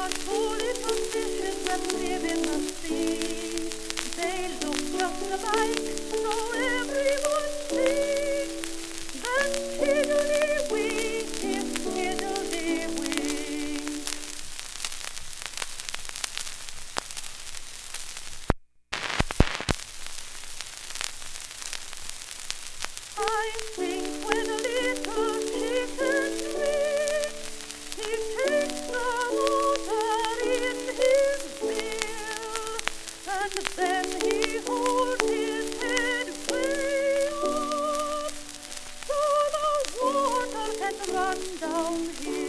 are two little fishes that live in the sea. They look just alike, so everyone sees that Tiddlywink is Tiddlywink. I think when a little chicken drinks, he takes the water in his bill, and then he holds his head way up, so the water can run downhill.